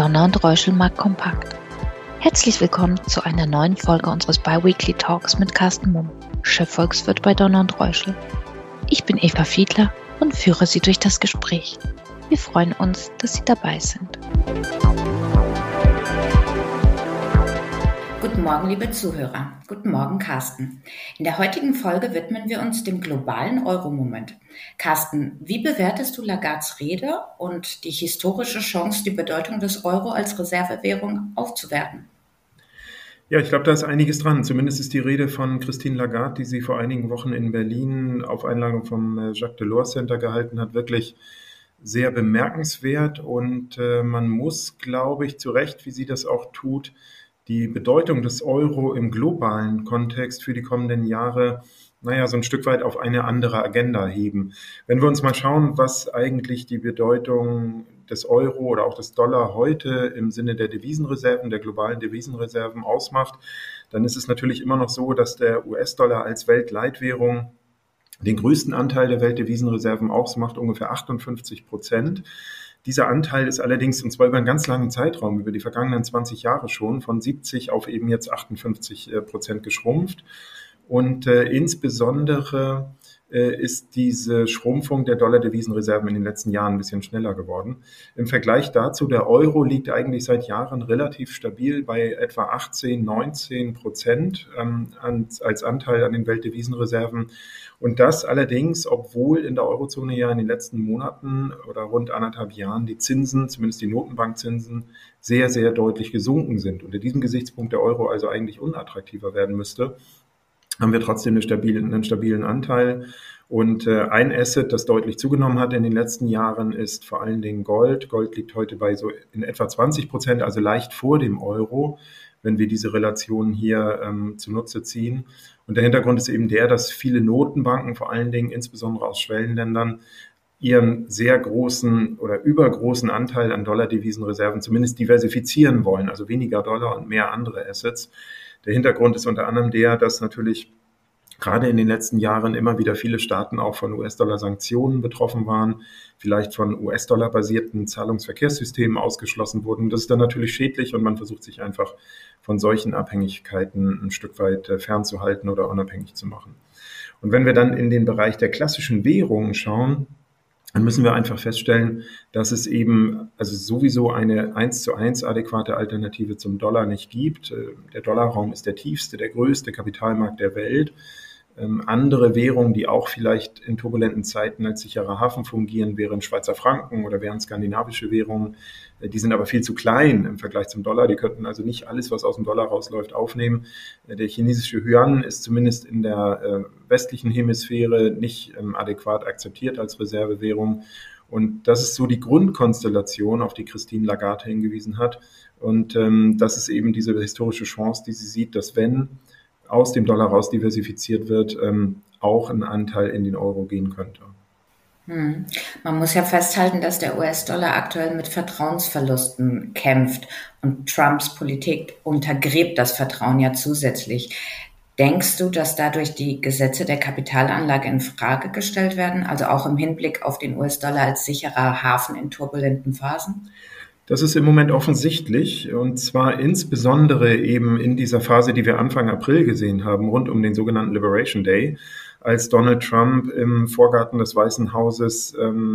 Donner und Reuschel Marktkompakt. Herzlich willkommen zu einer neuen Folge unseres Bi-Weekly Talks mit Carsten Mumm, Chefvolkswirt bei Donner und Reuschel. Ich bin Eva Fiedler und führe Sie durch das Gespräch. Wir freuen uns, dass Sie dabei sind. Guten Morgen, liebe Zuhörer. Guten Morgen, Carsten. In der heutigen Folge widmen wir uns dem globalen Euro-Moment. Carsten, wie bewertest du Lagardes Rede und die historische Chance, die Bedeutung des Euro als Reservewährung aufzuwerten? Ja, ich glaube, da ist einiges dran. Zumindest ist die Rede von Christine Lagarde, die sie vor einigen Wochen in Berlin auf Einladung vom Jacques Delors Center gehalten hat, wirklich sehr bemerkenswert. Und man muss, glaube ich, zu Recht, wie sie das auch tut, die Bedeutung des Euro im globalen Kontext für die kommenden Jahre, so ein Stück weit auf eine andere Agenda heben. Wenn wir uns mal schauen, was eigentlich die Bedeutung des Euro oder auch des Dollar heute im Sinne der Devisenreserven, der globalen Devisenreserven ausmacht, dann ist es natürlich immer noch so, dass der US-Dollar als Weltleitwährung den größten Anteil der Weltdevisenreserven ausmacht, ungefähr 58%. Dieser Anteil ist allerdings, und zwar über einen ganz langen Zeitraum, über die vergangenen 20 Jahre schon, von 70 auf eben jetzt 58% geschrumpft. Und insbesondere ist diese Schrumpfung der Dollar-Devisenreserven in den letzten Jahren ein bisschen schneller geworden. Im Vergleich dazu, der Euro liegt eigentlich seit Jahren relativ stabil bei etwa 18-19% als Anteil an den Weltdevisenreserven. Und das allerdings, obwohl in der Eurozone ja in den letzten Monaten oder rund 1,5 Jahren die Zinsen, zumindest die Notenbankzinsen, sehr, sehr deutlich gesunken sind. Unter diesem Gesichtspunkt der Euro also eigentlich unattraktiver werden müsste, haben wir trotzdem einen stabilen Anteil. Und ein Asset, das deutlich zugenommen hat in den letzten Jahren, ist vor allen Dingen Gold. Gold liegt heute bei so in etwa 20%, also leicht vor dem Euro, wenn wir diese Relation hier zunutze ziehen. Und der Hintergrund ist eben der, dass viele Notenbanken, vor allen Dingen insbesondere aus Schwellenländern, ihren sehr großen oder übergroßen Anteil an Dollar-Devisenreserven zumindest diversifizieren wollen, also weniger Dollar und mehr andere Assets. Der Hintergrund ist unter anderem der, dass natürlich gerade in den letzten Jahren immer wieder viele Staaten auch von US-Dollar-Sanktionen betroffen waren, vielleicht von US-Dollar-basierten Zahlungsverkehrssystemen ausgeschlossen wurden. Das ist dann natürlich schädlich und man versucht sich einfach von solchen Abhängigkeiten ein Stück weit fernzuhalten oder unabhängig zu machen. Und wenn wir dann in den Bereich der klassischen Währungen schauen, dann müssen wir einfach feststellen, dass es eben also sowieso eine 1:1 adäquate Alternative zum Dollar nicht gibt. Der Dollarraum ist der tiefste, der größte Kapitalmarkt der Welt. Andere Währungen, die auch vielleicht in turbulenten Zeiten als sicherer Hafen fungieren, wären Schweizer Franken oder wären skandinavische Währungen. Die sind aber viel zu klein im Vergleich zum Dollar. Die könnten also nicht alles, was aus dem Dollar rausläuft, aufnehmen. Der chinesische Yuan ist zumindest in der westlichen Hemisphäre nicht adäquat akzeptiert als Reservewährung. Und das ist so die Grundkonstellation, auf die Christine Lagarde hingewiesen hat. Und das ist eben diese historische Chance, die sie sieht, dass wenn aus dem Dollar raus diversifiziert wird, auch ein Anteil in den Euro gehen könnte. Man muss ja festhalten, dass der US-Dollar aktuell mit Vertrauensverlusten kämpft und Trumps Politik untergräbt das Vertrauen ja zusätzlich. Denkst du, dass dadurch die Gesetze der Kapitalanlage in Frage gestellt werden, also auch im Hinblick auf den US-Dollar als sicherer Hafen in turbulenten Phasen? Das ist im Moment offensichtlich, und zwar insbesondere eben in dieser Phase, die wir Anfang April gesehen haben, rund um den sogenannten Liberation Day, als Donald Trump im Vorgarten des Weißen Hauses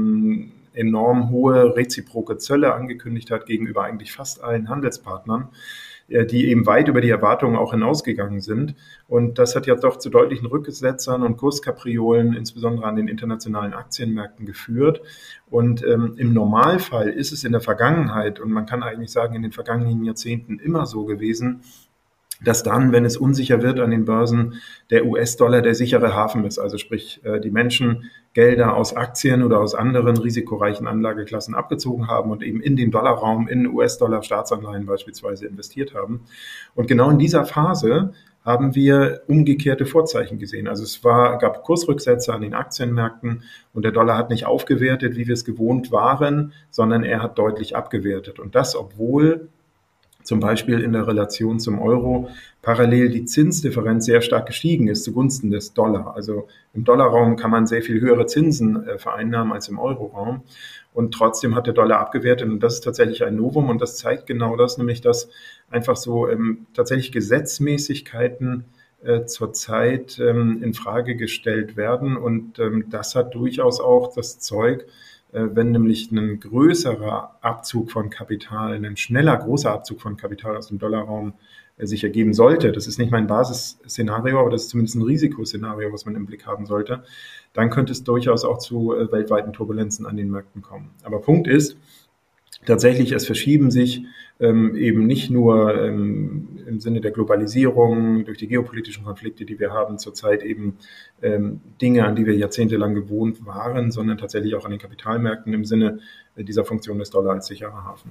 enorm hohe reziproke Zölle angekündigt hat gegenüber eigentlich fast allen Handelspartnern, die eben weit über die Erwartungen auch hinausgegangen sind. Und das hat ja doch zu deutlichen Rücksetzern und Kurskapriolen, insbesondere an den internationalen Aktienmärkten, geführt. Und im Normalfall ist es in der Vergangenheit, und man kann eigentlich sagen, in den vergangenen Jahrzehnten immer so gewesen, dass dann, wenn es unsicher wird an den Börsen, der US-Dollar der sichere Hafen ist. Also sprich, die Menschen Gelder aus Aktien oder aus anderen risikoreichen Anlageklassen abgezogen haben und eben in den Dollarraum, in US-Dollar-Staatsanleihen beispielsweise investiert haben. Und genau in dieser Phase haben wir umgekehrte Vorzeichen gesehen. Also gab Kursrücksätze an den Aktienmärkten und der Dollar hat nicht aufgewertet, wie wir es gewohnt waren, sondern er hat deutlich abgewertet. Und das, obwohl zum Beispiel in der Relation zum Euro parallel die Zinsdifferenz sehr stark gestiegen ist zugunsten des Dollar. Also im Dollarraum kann man sehr viel höhere Zinsen vereinnahmen als im Euroraum. Und trotzdem hat der Dollar abgewertet. Und das ist tatsächlich ein Novum. Und das zeigt genau das, nämlich dass einfach so tatsächlich Gesetzmäßigkeiten zurzeit in Frage gestellt werden. Und das hat durchaus auch das Zeug, wenn nämlich ein größerer Abzug von Kapital, ein schneller großer Abzug von Kapital aus dem Dollarraum sich ergeben sollte, das ist nicht mein Basisszenario, aber das ist zumindest ein Risikoszenario, was man im Blick haben sollte, dann könnte es durchaus auch zu weltweiten Turbulenzen an den Märkten kommen. Aber Punkt ist, tatsächlich, es verschieben sich eben nicht nur im Sinne der Globalisierung, durch die geopolitischen Konflikte, die wir haben, zurzeit eben Dinge, an die wir jahrzehntelang gewohnt waren, sondern tatsächlich auch an den Kapitalmärkten im Sinne dieser Funktion des Dollar als sicherer Hafen.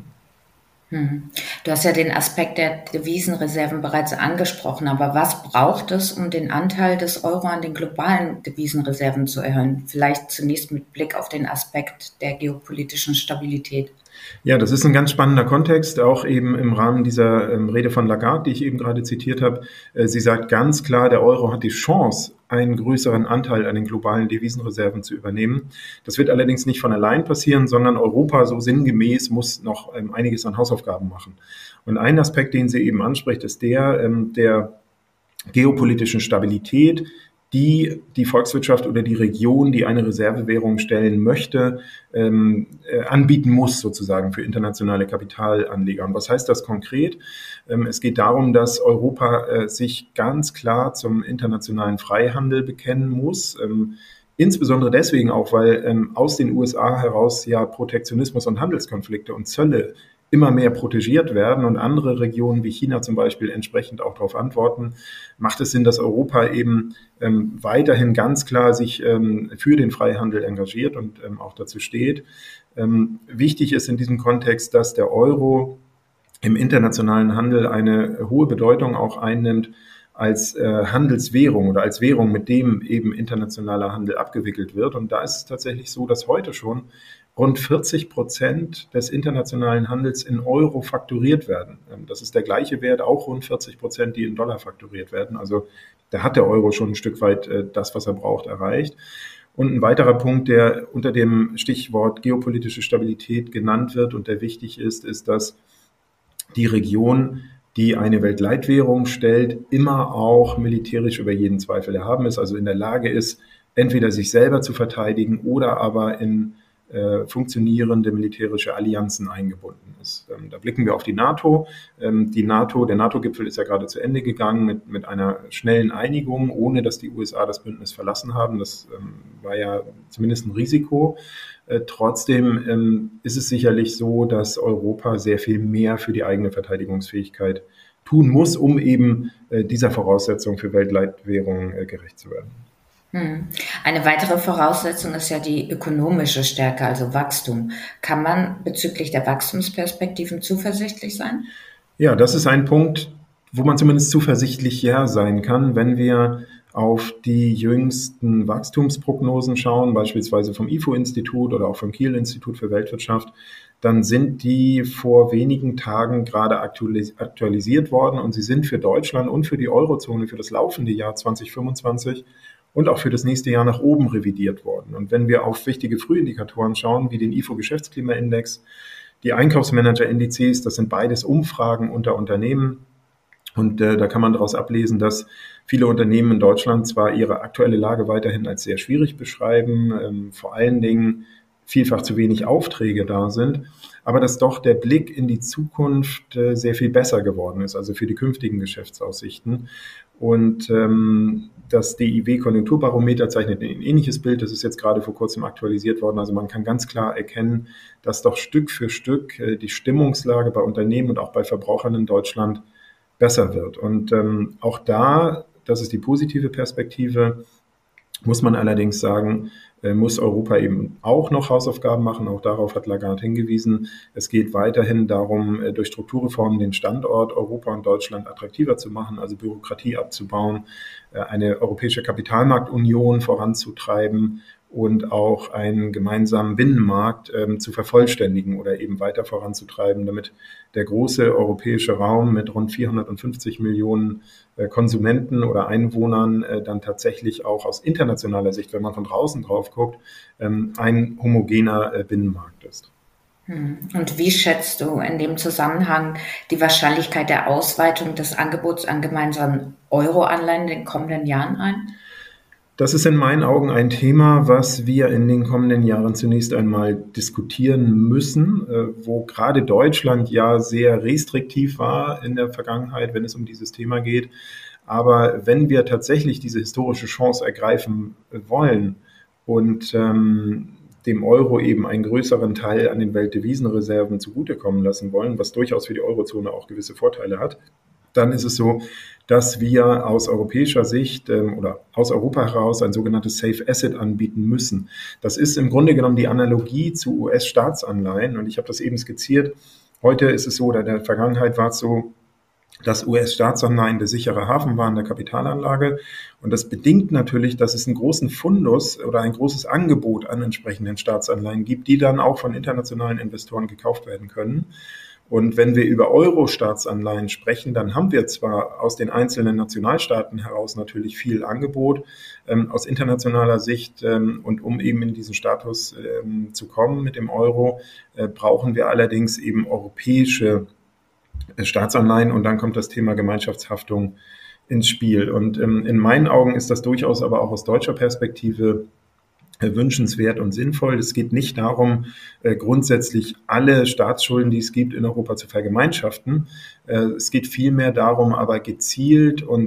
Du hast ja den Aspekt der Devisenreserven bereits angesprochen, aber was braucht es, um den Anteil des Euro an den globalen Devisenreserven zu erhöhen? Vielleicht zunächst mit Blick auf den Aspekt der geopolitischen Stabilität. Ja, das ist ein ganz spannender Kontext, auch eben im Rahmen dieser Rede von Lagarde, die ich eben gerade zitiert habe. Sie sagt ganz klar, der Euro hat die Chance, einen größeren Anteil an den globalen Devisenreserven zu übernehmen. Das wird allerdings nicht von allein passieren, sondern Europa, so sinngemäß, muss noch einiges an Hausaufgaben machen. Und ein Aspekt, den sie eben anspricht, ist der geopolitischen Stabilität, die Volkswirtschaft oder die Region, die eine Reservewährung stellen möchte, anbieten muss sozusagen für internationale Kapitalanleger. Und was heißt das konkret? Es geht darum, dass Europa sich ganz klar zum internationalen Freihandel bekennen muss. Insbesondere deswegen auch, weil aus den USA heraus ja Protektionismus und Handelskonflikte und Zölle immer mehr protegiert werden und andere Regionen wie China zum Beispiel entsprechend auch darauf antworten, macht es Sinn, dass Europa eben weiterhin ganz klar sich für den Freihandel engagiert und auch dazu steht. Wichtig ist in diesem Kontext, dass der Euro im internationalen Handel eine hohe Bedeutung auch einnimmt als Handelswährung oder als Währung, mit dem eben internationaler Handel abgewickelt wird. Und da ist es tatsächlich so, dass heute schon rund 40% des internationalen Handels in Euro fakturiert werden. Das ist der gleiche Wert, auch rund 40%, die in Dollar fakturiert werden. Also da hat der Euro schon ein Stück weit das, was er braucht, erreicht. Und ein weiterer Punkt, der unter dem Stichwort geopolitische Stabilität genannt wird und der wichtig ist, ist, dass die Region, die eine Weltleitwährung stellt, immer auch militärisch über jeden Zweifel erhaben ist, also in der Lage ist, entweder sich selber zu verteidigen oder aber in funktionierende militärische Allianzen eingebunden ist. Da blicken wir auf die NATO. Der NATO-Gipfel ist ja gerade zu Ende gegangen mit einer schnellen Einigung, ohne dass die USA das Bündnis verlassen haben. Das war ja zumindest ein Risiko. Trotzdem ist es sicherlich so, dass Europa sehr viel mehr für die eigene Verteidigungsfähigkeit tun muss, um eben dieser Voraussetzung für Weltleitwährung gerecht zu werden. Eine weitere Voraussetzung ist ja die ökonomische Stärke, also Wachstum. Kann man bezüglich der Wachstumsperspektiven zuversichtlich sein? Ja, das ist ein Punkt, wo man zumindest zuversichtlich ja sein kann, wenn wir auf die jüngsten Wachstumsprognosen schauen, beispielsweise vom IFO-Institut oder auch vom Kiel-Institut für Weltwirtschaft, dann sind die vor wenigen Tagen gerade aktualisiert worden und sie sind für Deutschland und für die Eurozone für das laufende Jahr 2025 und auch für das nächste Jahr nach oben revidiert worden. Und wenn wir auf wichtige Frühindikatoren schauen, wie den IFO-Geschäftsklimaindex, die Einkaufsmanager-Indizes, das sind beides Umfragen unter Unternehmen. Und da kann man daraus ablesen, dass viele Unternehmen in Deutschland zwar ihre aktuelle Lage weiterhin als sehr schwierig beschreiben, vor allen Dingen vielfach zu wenig Aufträge da sind, aber dass doch der Blick in die Zukunft sehr viel besser geworden ist, also für die künftigen Geschäftsaussichten. Und das DIW-Konjunkturbarometer zeichnet ein ähnliches Bild. Das ist jetzt gerade vor kurzem aktualisiert worden. Also man kann ganz klar erkennen, dass doch Stück für Stück die Stimmungslage bei Unternehmen und auch bei Verbrauchern in Deutschland besser wird. Und auch da, das ist die positive Perspektive, muss man allerdings sagen, muss Europa eben auch noch Hausaufgaben machen. Auch darauf hat Lagarde hingewiesen. Es geht weiterhin darum, durch Strukturreformen den Standort Europa und Deutschland attraktiver zu machen, also Bürokratie abzubauen, eine europäische Kapitalmarktunion voranzutreiben und auch einen gemeinsamen Binnenmarkt zu vervollständigen oder eben weiter voranzutreiben, damit der große europäische Raum mit rund 450 Millionen Konsumenten oder Einwohnern dann tatsächlich auch aus internationaler Sicht, wenn man von draußen drauf guckt, ein homogener Binnenmarkt ist. Und wie schätzt du in dem Zusammenhang die Wahrscheinlichkeit der Ausweitung des Angebots an gemeinsamen Euro-Anleihen in den kommenden Jahren ein? Das ist in meinen Augen ein Thema, was wir in den kommenden Jahren zunächst einmal diskutieren müssen, wo gerade Deutschland ja sehr restriktiv war in der Vergangenheit, wenn es um dieses Thema geht. Aber wenn wir tatsächlich diese historische Chance ergreifen wollen und dem Euro eben einen größeren Teil an den Weltdevisenreserven zugutekommen lassen wollen, was durchaus für die Eurozone auch gewisse Vorteile hat, dann ist es so, dass wir aus europäischer Sicht oder aus Europa heraus ein sogenanntes Safe Asset anbieten müssen. Das ist im Grunde genommen die Analogie zu US-Staatsanleihen und ich habe das eben skizziert. Heute ist es so, oder in der Vergangenheit war es so, dass US-Staatsanleihen der sichere Hafen waren der Kapitalanlage. Und das bedingt natürlich, dass es einen großen Fundus oder ein großes Angebot an entsprechenden Staatsanleihen gibt, die dann auch von internationalen Investoren gekauft werden können. Und wenn wir über Euro-Staatsanleihen sprechen, dann haben wir zwar aus den einzelnen Nationalstaaten heraus natürlich viel Angebot aus internationaler Sicht und um eben in diesen Status zu kommen mit dem Euro, brauchen wir allerdings eben europäische Staatsanleihen und dann kommt das Thema Gemeinschaftshaftung ins Spiel. Und in meinen Augen ist das durchaus aber auch aus deutscher Perspektive wünschenswert und sinnvoll. Es geht nicht darum, grundsätzlich alle Staatsschulden, die es gibt, in Europa zu vergemeinschaften. Es geht vielmehr darum, aber gezielt und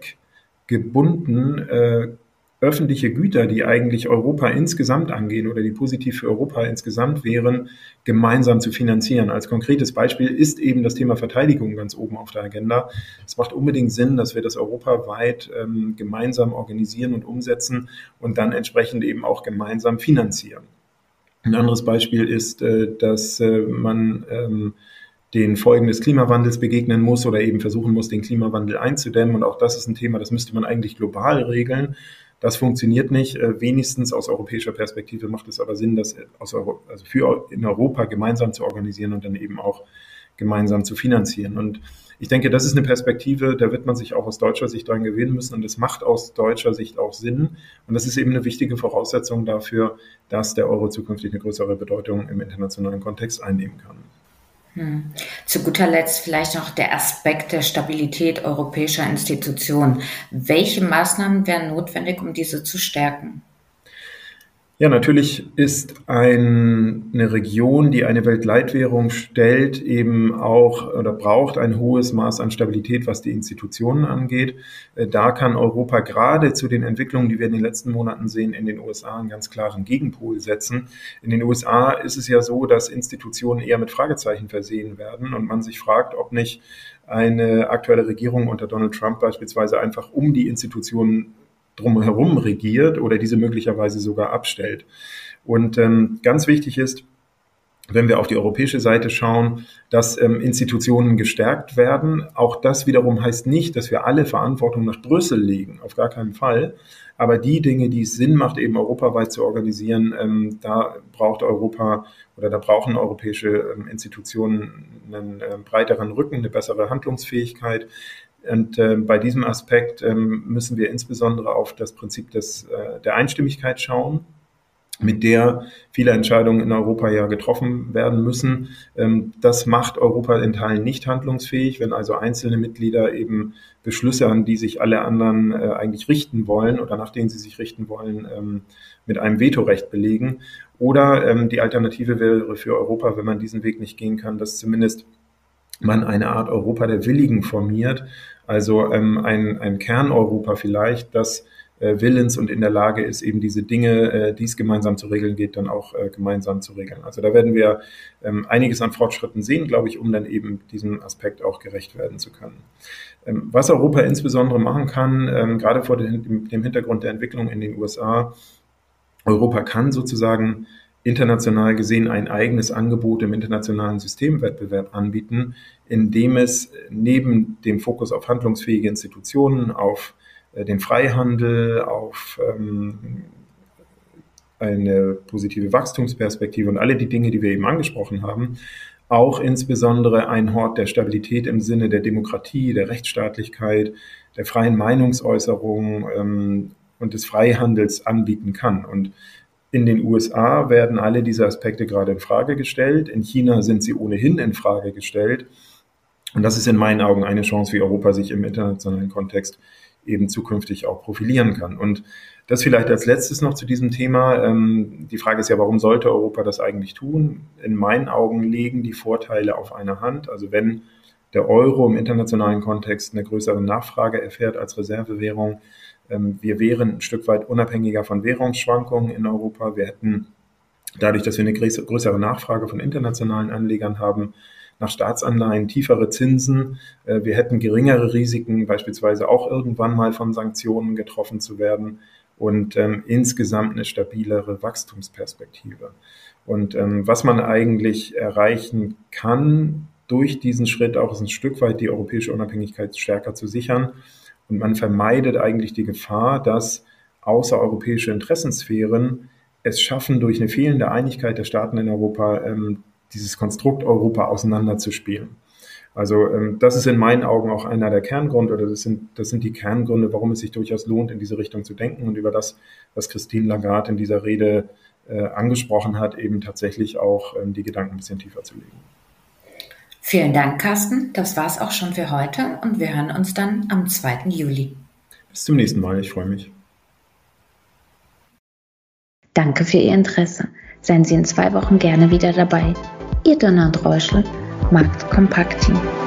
zweckgebunden öffentliche Güter, die eigentlich Europa insgesamt angehen oder die positiv für Europa insgesamt wären, gemeinsam zu finanzieren. Als konkretes Beispiel ist eben das Thema Verteidigung ganz oben auf der Agenda. Es macht unbedingt Sinn, dass wir das europaweit gemeinsam organisieren und umsetzen und dann entsprechend eben auch gemeinsam finanzieren. Ein anderes Beispiel ist, dass man den Folgen des Klimawandels begegnen muss oder eben versuchen muss, den Klimawandel einzudämmen. Und auch das ist ein Thema, das müsste man eigentlich global regeln. Das funktioniert nicht. Wenigstens aus europäischer Perspektive macht es aber Sinn, das in Europa gemeinsam zu organisieren und dann eben auch gemeinsam zu finanzieren. Und ich denke, das ist eine Perspektive, da wird man sich auch aus deutscher Sicht dran gewöhnen müssen. Und das macht aus deutscher Sicht auch Sinn. Und das ist eben eine wichtige Voraussetzung dafür, dass der Euro zukünftig eine größere Bedeutung im internationalen Kontext einnehmen kann. Zu guter Letzt vielleicht noch der Aspekt der Stabilität europäischer Institutionen. Welche Maßnahmen wären notwendig, um diese zu stärken? Ja, natürlich ist eine Region, die eine Weltleitwährung stellt, eben auch oder braucht ein hohes Maß an Stabilität, was die Institutionen angeht. Da kann Europa gerade zu den Entwicklungen, die wir in den letzten Monaten sehen, in den USA einen ganz klaren Gegenpol setzen. In den USA ist es ja so, dass Institutionen eher mit Fragezeichen versehen werden und man sich fragt, ob nicht eine aktuelle Regierung unter Donald Trump beispielsweise einfach um die Institutionen drumherum regiert oder diese möglicherweise sogar abstellt. Und ganz wichtig ist, wenn wir auf die europäische Seite schauen, dass Institutionen gestärkt werden. Auch das wiederum heißt nicht, dass wir alle Verantwortung nach Brüssel legen, auf gar keinen Fall. Aber die Dinge, die es Sinn macht, eben europaweit zu organisieren, da braucht Europa oder da brauchen europäische Institutionen einen breiteren Rücken, eine bessere Handlungsfähigkeit. Und bei diesem Aspekt müssen wir insbesondere auf das Prinzip der Einstimmigkeit schauen, mit der viele Entscheidungen in Europa ja getroffen werden müssen. Das macht Europa in Teilen nicht handlungsfähig, wenn also einzelne Mitglieder eben Beschlüsse, an die sich alle anderen eigentlich richten wollen oder nach denen sie sich richten wollen, mit einem Vetorecht belegen. Oder die Alternative wäre für Europa, wenn man diesen Weg nicht gehen kann, dass zumindest man eine Art Europa der Willigen formiert, also ein Kern-Europa vielleicht, das willens und in der Lage ist, eben diese Dinge, die es gemeinsam zu regeln geht, dann auch gemeinsam zu regeln. Also da werden wir einiges an Fortschritten sehen, glaube ich, um dann eben diesem Aspekt auch gerecht werden zu können. Was Europa insbesondere machen kann, gerade vor dem Hintergrund der Entwicklung in den USA, Europa kann sozusagen international gesehen ein eigenes Angebot im internationalen Systemwettbewerb anbieten, indem es neben dem Fokus auf handlungsfähige Institutionen, auf den Freihandel, auf eine positive Wachstumsperspektive und alle die Dinge, die wir eben angesprochen haben, auch insbesondere ein Hort der Stabilität im Sinne der Demokratie, der Rechtsstaatlichkeit, der freien Meinungsäußerung und des Freihandels anbieten kann. Und in den USA werden alle diese Aspekte gerade in Frage gestellt. In China sind sie ohnehin in Frage gestellt. Und das ist in meinen Augen eine Chance, wie Europa sich im internationalen Kontext eben zukünftig auch profilieren kann. Und das vielleicht als letztes noch zu diesem Thema. Die Frage ist ja, warum sollte Europa das eigentlich tun? In meinen Augen liegen die Vorteile auf einer Hand. Also wenn der Euro im internationalen Kontext eine größere Nachfrage erfährt als Reservewährung, wir wären ein Stück weit unabhängiger von Währungsschwankungen in Europa. Wir hätten dadurch, dass wir eine größere Nachfrage von internationalen Anlegern haben, nach Staatsanleihen tiefere Zinsen. Wir hätten geringere Risiken, beispielsweise auch irgendwann mal von Sanktionen getroffen zu werden und insgesamt eine stabilere Wachstumsperspektive. Und was man eigentlich erreichen kann durch diesen Schritt, auch ist ein Stück weit die europäische Unabhängigkeit stärker zu sichern. Und man vermeidet eigentlich die Gefahr, dass außereuropäische Interessensphären es schaffen, durch eine fehlende Einigkeit der Staaten in Europa dieses Konstrukt Europa auseinanderzuspielen. Also das ist in meinen Augen auch einer der Kerngründe, oder das sind die Kerngründe, warum es sich durchaus lohnt, in diese Richtung zu denken und über das, was Christine Lagarde in dieser Rede angesprochen hat, eben tatsächlich auch die Gedanken ein bisschen tiefer zu legen. Vielen Dank, Carsten. Das war's auch schon für heute und wir hören uns dann am 2. Juli. Bis zum nächsten Mal. Ich freue mich. Danke für Ihr Interesse. Seien Sie in 2 Wochen gerne wieder dabei. Ihr Donner und Reuschel, Markt Kompakt Team.